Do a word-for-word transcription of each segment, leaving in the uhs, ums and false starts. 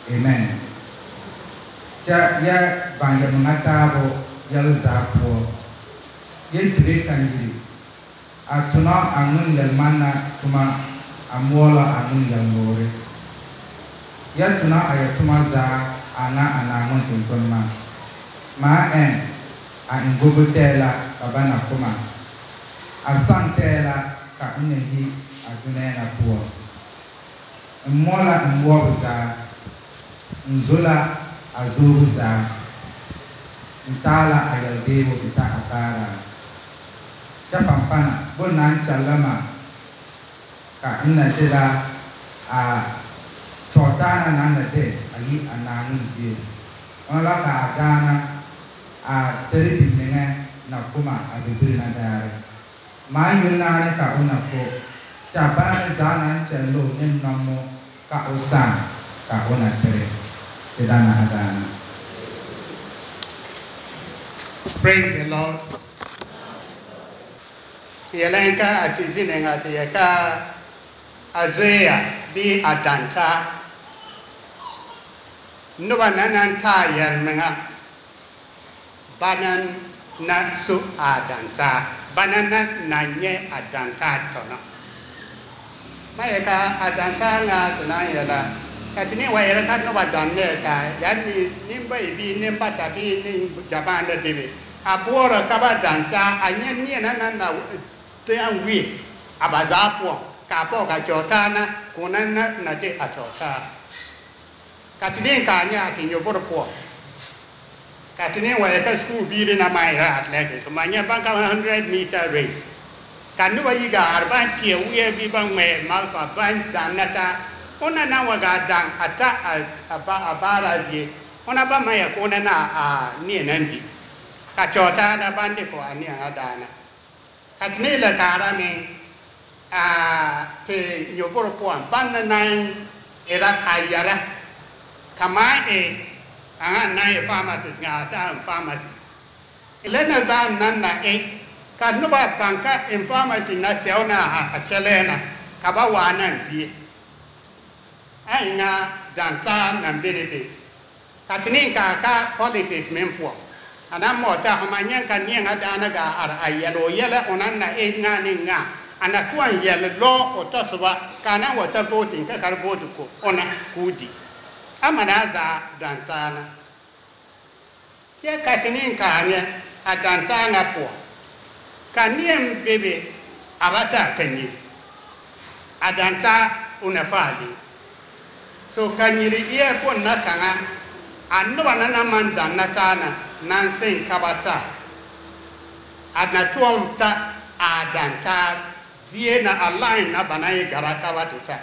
Amen. Ja ya banja mangata yal zapo ye tube kanjiri atuna angun yal mana tuma amola angun yal lore ya tuna ayatuma za ana anangun tuntunma ma en a ingogo tela kabana kuma alsan tela ka uneji atunena puo mola mwo za nzula azuza ntala ayaldebo kita akara chapampana bonan chalama ka ina tela a chotana nana de ayi ananu zie wala ka adana a seriti menga na kuma abibiri na dare ma yunane ka una ko chabana dana chalo nemo ka usan ka una tere kedana adana. Praise the Lord. Yelenka atizinenga tiyeka azea bi adanta nuba nananta yelmenga banan na su adanta banana nanye adanta tono mayeka adanta nga tunayela katini wa yela kat nuba danne ta that means nimba ibi nimba tabi nim Japan da bibi abora kaba danta anya nie na na na te anwi abazapo kapo ka jotana kunana na de atota katini kanya atinyo borpo katini wa ka school bi na maira athletics manya banka one hundred meter race kanu wa yiga arban pie uye bi bang me malfa ban danata ona na waga dan ata aba abara ye ona ba maya kona na a ni nandi ka chota da bande ko ani adana katne la kara me a te nyoboro po ban na nine era ayara kama e anga na e pharmacist nga ta pharmacy elena za nan na e kanu ba banka in pharmacy na seona a chelena kaba wana zie aina danta na mbelebe katini ka ka politics mempo ana mota hamanya kan yen adana ga ar ayelo yela onanna e nga ni nga ana tuan yelo lo otosoba kana wata voting ka kar vote ko ona kudi amana za danta na ke katini ka anya adanta nga po kaniem bebe abata kanyi adanta unafali so kanyiri iya pon na kanga anwa na man dan na tana nan sen kabata adna tuomta adanta zie na align na banai gara kabata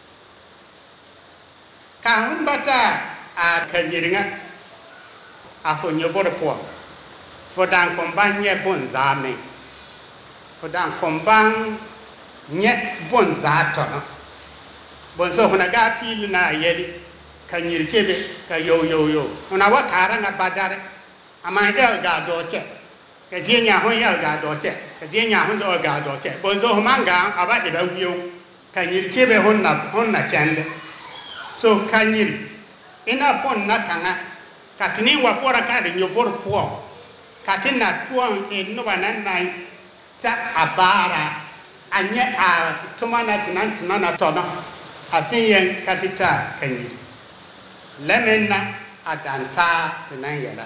ka humbata a kanyiringa a fo nyobor po fo dan kombanye bon zame fo dan komban nye bon zato no bonso hona ga pil na yeli kanyir chebe ka yo yo yo hona wa kara na badare ama del ga doche ka jenya hon ya ga doche ka jenya hon do ga doche bonso manga aba ida wiyo kanyir chebe hon na hon na chande so kanyir ina pon na kanga katini wa pora ka de nyobor po katina tuon e no banan nai ta abara anye a tumana tunan tunana tono asiyen katita kanyiri lemena adanta tenan yala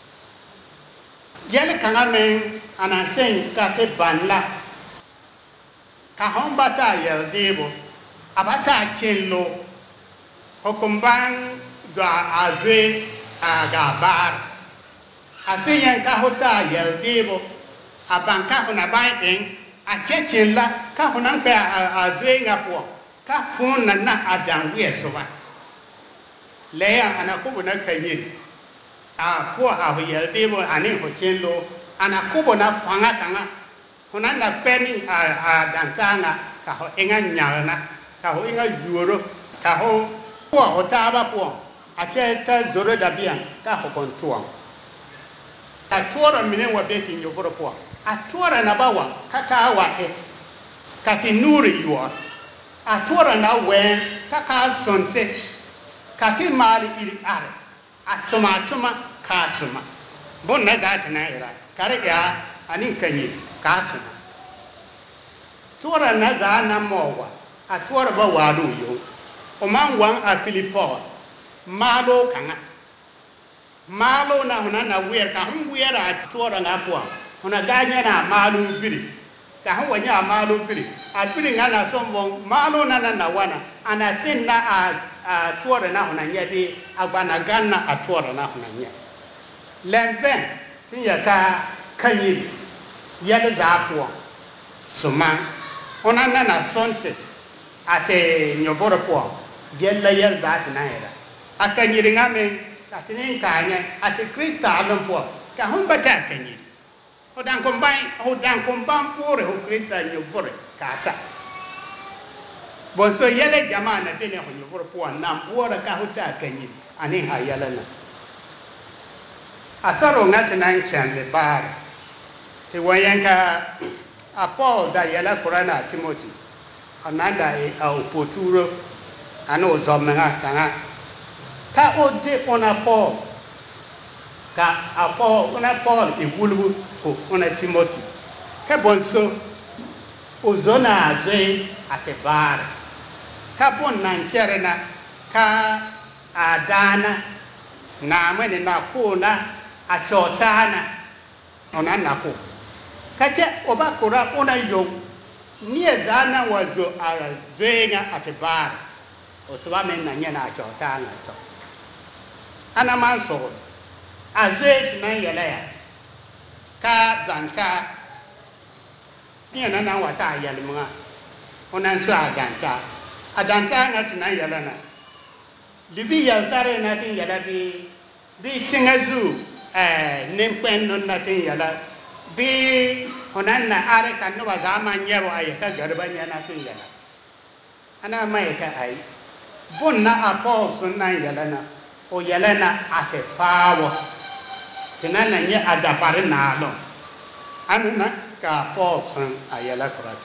yele kanga men anansen kate banla ka hombata yel debo abata chenlo hokumban za azwe agabar asiyen ka hota yel debo abanka hona bain a chechenla ka honan pe azwe ngapo ka fun na na adan we soba leya ana kubo na kanyiri a ko a ho yelde bo ani ho chenlo ana kubo na fanga kanga honan na peni a a dantanga ka ho enga nyana ka ho enga yuro ka ho ko ho taba po a che ta zoro da bian ka ho kontuan a tuora mine wa beti nyoboro po a tuora na bawa ka ka wa e ka ti nuri yuor a tuora na wen kaka sonte kati mali iri are atuma atuma kasuma bon na zat na ira kare ya ani kanyi kasuma tora na za na mowa atwara ba wadu yo o mangwan a Filipo malo kanga malo na huna na wer ka hum wer a tora na po huna ganya na malo biri ka hu wanya malo biri a biri ngana sombon malo na na wana ana sinna a a tora na huna nyadi agana ganna a tora na huna nya lempen tin ya ka kanyi yele za po suma ona na na sonte ate nyoboro po yella yel za na era akanyi ngame atinin kanya ate Krista alon po ka hum bata kanyi o dan kombai o dan komban fore o Krista nyoboro kata bon so yele jamana dele ho nyoboro po na bora ka huta kanyi ani ha yala na asaro ngati nan chambe bara te wayanka a Paul da yala Qur'ana Timothy ananda e a opoturo ano zomenga tanga ta ode ona Paul ka a Paul ona Paul e wulbu ko ona Timothy ka bonso ozona aze ate bara ka bon nan cherena ka adana na mwene na kuna achotana ona nako kaje obakora ona yo nie zana wazo azenga atebara oswame na nyana achotana to ana manso azet na yela ya ka zanta nie na na wata yalmunga ona so adanta adanta na tina yela na libi yaltare na tin yela bi bi tingazu eh nempen non na tin yela bi honanna are kan no bazama nyero ay ka garba nyana tin yala ana mai ka ai bonna apo sunna yala na o yala na ate fawo tinana nye adapare na lo anuna ka Paul sun ayala kurati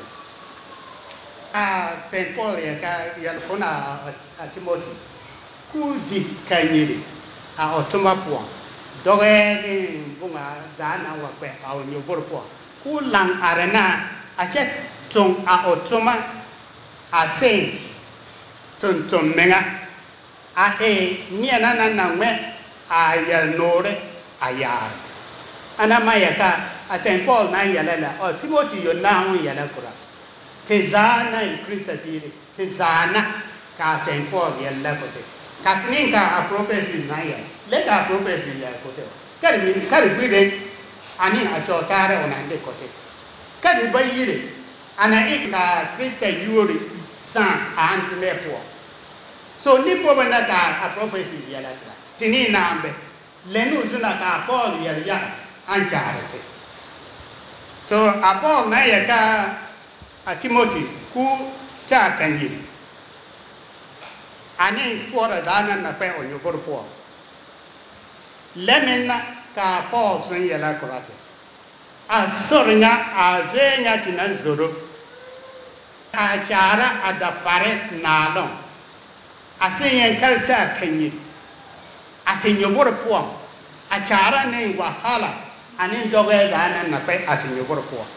a Saint Paul ya ka yala kona a Timothy ku di kanyiri a otuma po doge ni bunga zana wa pe a onyo vorpo ku lang arena a che tong a otuma a sen ton ton menga a e ni na na na me a ya nore a yar ana mayaka a Saint Paul na yala la o Timothy yo na hu yala kura te zana i Krista dire te zana ka Saint Paul yala ko te katnin ka a prophecy na yala le ka prophecy ya ko te kari mi kari bide ani a chotare onande ko te kari bayire ana ika Krista yuri san antne po so ni po bana ka a prophecy yala tra tini nambe lenu zuna ka Paul yala ya anjarete so a Paul na ya ka a Timothy ku ta kanyi ani fora dana na pe onyo vorpo lemena ka Paul sun yala kurate a sornya a zenya tinan zoro a chara adapare nalon a senyen kalta kanyi a tinyo vorpo a chara ne wahala ani doge dana na pe a tinyo vorpo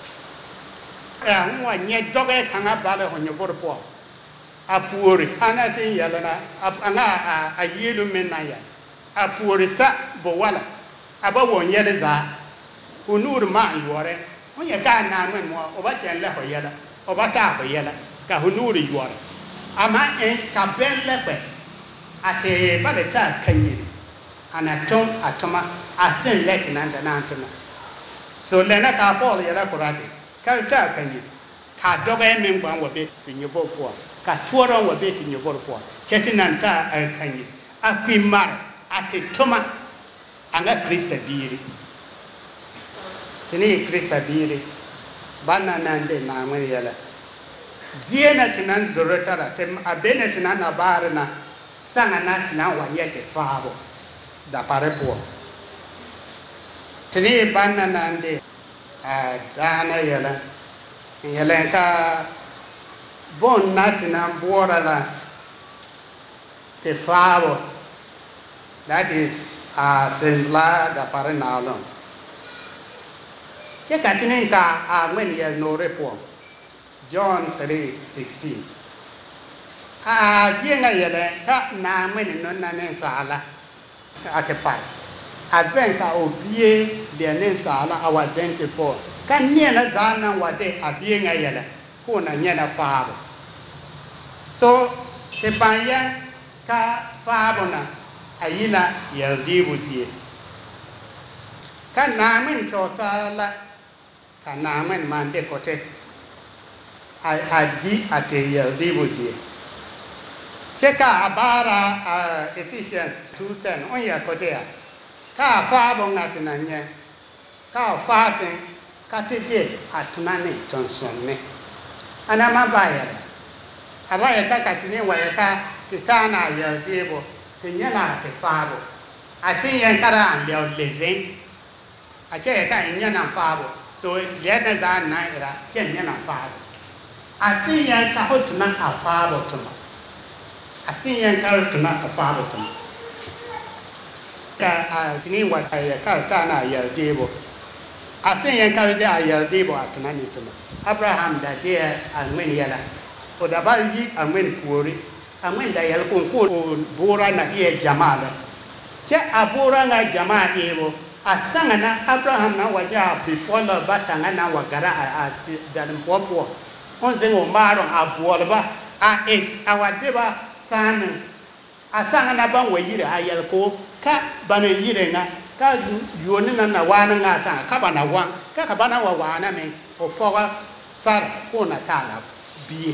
a nwa nye doge kanga bale onyo vorpo a puori ana tin yala na anga a yelu menna ya a puori ta bo wala aba won yele za hunur ma yore onya ka na men mo oba chen le ho yala oba ta ho yala ka hunur yore ama en ka belle pe ate bale ta kanyi ana ton atoma asen let nan da nan tona so le na ka Paul yala kurate ka ta kanyi ka doge men gwan wo be tinyo bo po ka tuoron wa beti nyobor po cheti nanta kanyi akwimar ate toma anga Krista biri tini Krista biri bana nande na ngani yala ziena tinan zorotara tem abene tinan abarna sanga na tinan wanyete fabo da pare po tini bana nande a dana yala yala ka bon natina bora la te faabo, that is a tembla da parenalon. Che katinin ka a men yel no repo. John three sixteen. A jenga yele ka na men no na nen sala. Ate par. Adven ka obie le nen sala awa zente po. Kan nie na zana wade abie nga yele. Ko na nye na faabo. So se panya ka faabo na ayina yel di buzie. Kan na men chota la kan na men man de kote. Adi ate yel di buzie. Cheka abara uh, Ephesians two ten on ya kote ya. Ka faabo ngatina nye. Ka faten kate de atunane tonsonne. Anama bayada. Abaya ka katini wayaka titana yel dibo. Tinyana te faabo. Asin yan kara an leo lezen. Ache ka inyana faabo. So leda za na ira kenyana faabo. Asin yan ka hotuna a faabo tuma. Asin yan ka hotuna a faabo tuma. Ka a tini wa ka tana yel dibo. Asin yan ka de a yel dibo atuna ni tuma. Abraham da de almen yala. O da ba yi almen kuori. Almen da yala kun ko bora na iya jamala. Che abora nga jamaa ebo. Asanga na Abraham na waja bipola batanga na wagara a dan popo. Onze ngo maro abuola ba a es awadeba san. Asanga na ban wayire ayal ko ka bana yire nga ka yoni na na wana nga sa ka bana wan ka ka bana wa wana me o poga sar ko na tala bi.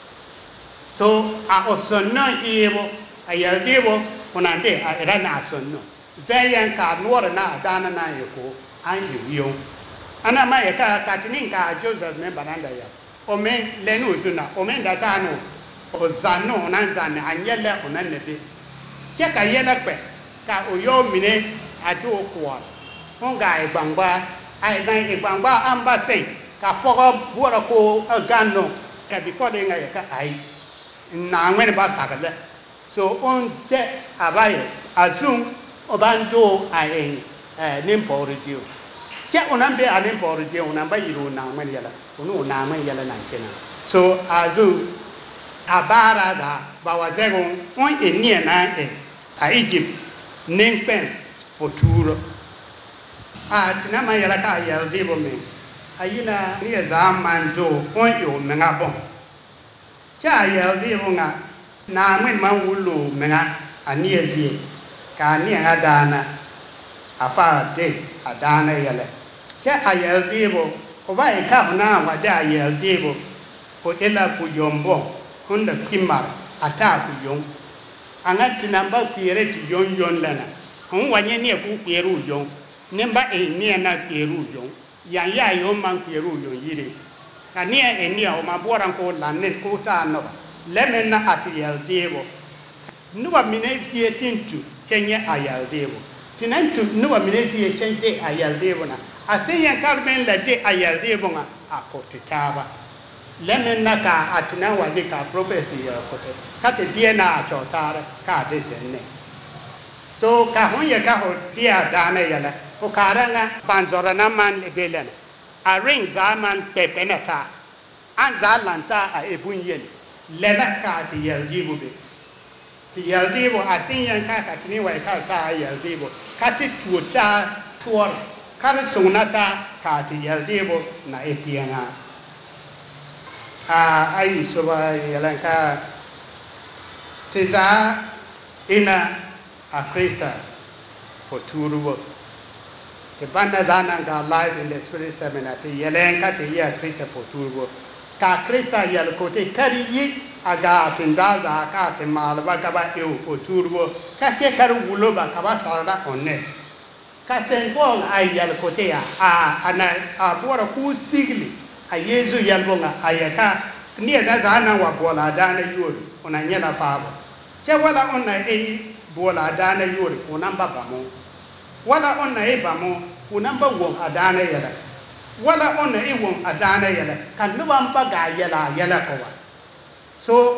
So a osonna ebo ayal debo onande a era na sonno. Zayan ka nuora na dana na yeko an yiyo. Ana ma yeka katinin ka Joseph me bananda ya. O men lenu zuna o men datano o zanno nan zanne anyela onan nebe. Che ka yela pe ka oyo mine ado kwa. Onga e gbangba ai na e gbangba ambasen ka pogo buora ko ganno ka before de nga yeka ai na ngene ba sagale. So on che abaye azum obando ai eh nimpo redio. Che onambe a nimpo redio onamba yiro na ngene yala. Onu na ngene yala na chena. So azu abara da bawazegon on enie na e a Egypt nimpen poturo. A tinama yala ka yala debo me. Ayina ni zaman do on yo mengabon. Cha yala debo nga na ngene man wulu menga aniezi ka ni adana apa de adana yale cha ayel debo o ba e ka na wa da ayel debo o ela pu yombo hunda kimar ata ku yom angati namba piere ti yon yon lana hon wanye ni ku pieru yon nemba e ni na pieru yon ya ya yon man pieru yon yire ka ni e ni o ma boran ko lanen ko ta no lemen na atiyel debo nuba mine fie tintu chenye ayal debo tinantu nuba mine fie chente ayal debo na asen karmen la de ayal debo nga akotitaba lemen na ka atina waje ka prophecy ya kote kate die na achotare ka de senne to ka honye ka ho dia dana yala o karanga banzora na man lebelen a ring zaman pepenata an zalanta a ebunyen lena ka ti yal debo be ti yel debo asin yan ka katini wa ka ta yel debo kati tuota tuor kala sunata ka ti yel debo na epiana a ai soba yelan ka tiza ina a Krista poturubo te banda zana ga live in the spirit seminar te yelen ka te ya Krista poturubo ka Krista yel ko te kari yi aga tindaza ka te malba ka ba e o turbo ka ke karu wuloba ka ba sara onne ka sen Paul ay yal kotea a ana a bora ku sigli a Yesu yal bonga ayaka ni da zana wa bola dana yori ona nyela faabo che wala onna e bola dana yori onamba bamo wala onna e bamo onamba won adana yala wala onna e won adana yala kan nuba mbaga yala yala ko wa so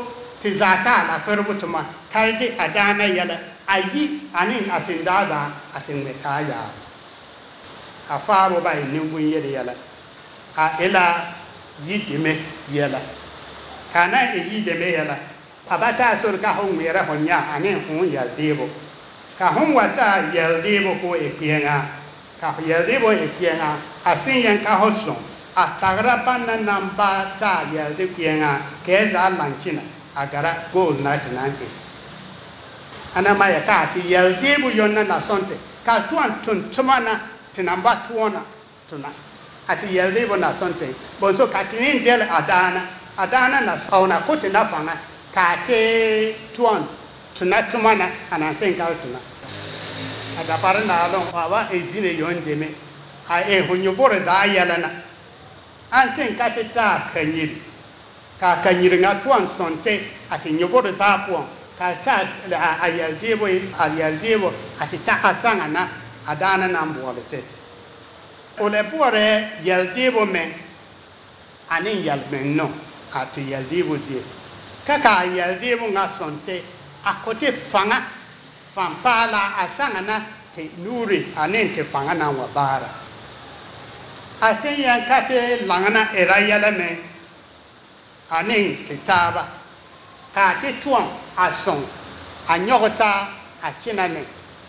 tizata la kerbutuma kaldi adana yala ayi anin atindaza atin kaya a faro bai nimbun yede yala a ila yidime yala kana e yidime yala abata sur ka hon mera honya anin hon yal debo ka hon wata yal debo ko e pienga ka yal debo e pienga asin yan ka hoson a tagra panna namba ta yal de pienga ke za lanchina agara gol na tinanke ana maya ka ti yal debo yonna na sonte ka tuan tun tumana tinamba tuona tuna ati yal debo na sonte bonso ka tinin del adana adana na sauna kuti na fanga ka te tuan tuna tumana ana sen ka tuna ada parana lon awa ezine yondeme a e hunyo bore da yalana an sen ka te ta kanyiri ka kanyiri nga tuan sonte ati nyobore za puan ka ta a yal debo a yal debo ati ta asanga na adana na mbolete ole bore yal debo men anin yal men no ati yal debo zie kaka yal debo nga sonte akote fanga fampala asanga na te nuri anin te fanga na wabara asen yan kate langana era yala men anin te taba ka te tuan ason anyogota achinane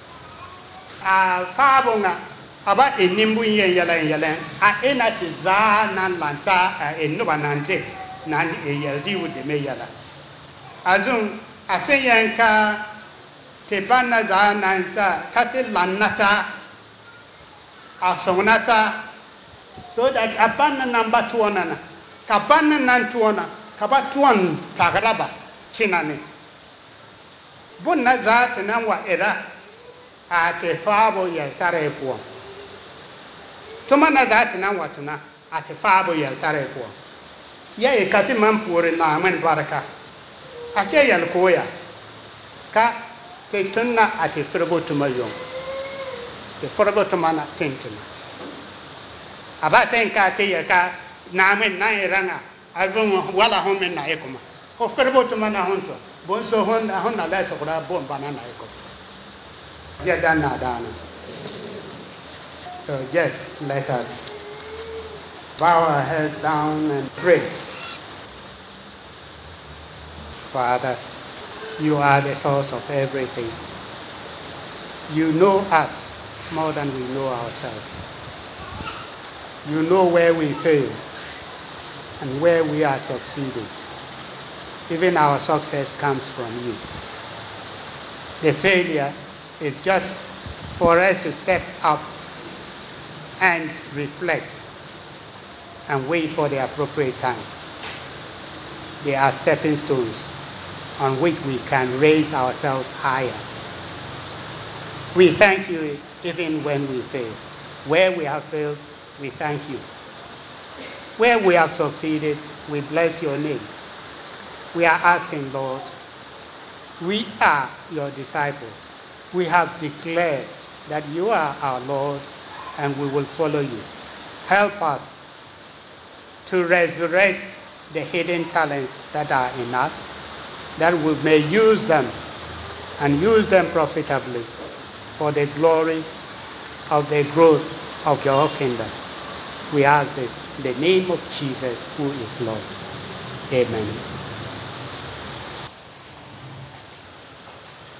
a fabonga aba enimbu yen yala yala a enati za nan lanta a enuba nande nan e yaldi wude me yala azun asen ka te banna za nanta kate lannata asonata so that abanna namba tuona na kabanna nan tuona kaba tuon tagraba chinane bunna za tanan wa era a te fabo yal tare puo tuma na za tanan wa tuna a te fabo yal tare puo ya e kati man pore na man baraka a ke yal koya ka te tunna a te firbo tuma yon te firbo tuma na tentuna aba sen ka te ya ka na men na iranga album wala homen na ekoma o firbo tuma na honto bon so hon hon na la so kura bon banana eko ya dana dana. So just let us bow our heads down and pray. Father, you are the source of everything. You know us more than we know ourselves. You know where we fail and where we are succeeding. Even our success comes from you. The failure is just for us to step up and reflect and wait for the appropriate time. They are stepping stones on which we can raise ourselves higher. We thank you even when we fail. Where we have failed, we thank you. Where we have succeeded, we bless your name. We are asking, Lord, we are your disciples. We have declared that you are our Lord and we will follow you. Help us to resurrect the hidden talents that are in us, that we may use them and use them profitably for the glory of the growth of your kingdom. We ask this in the name of Jesus, who is Lord. Amen.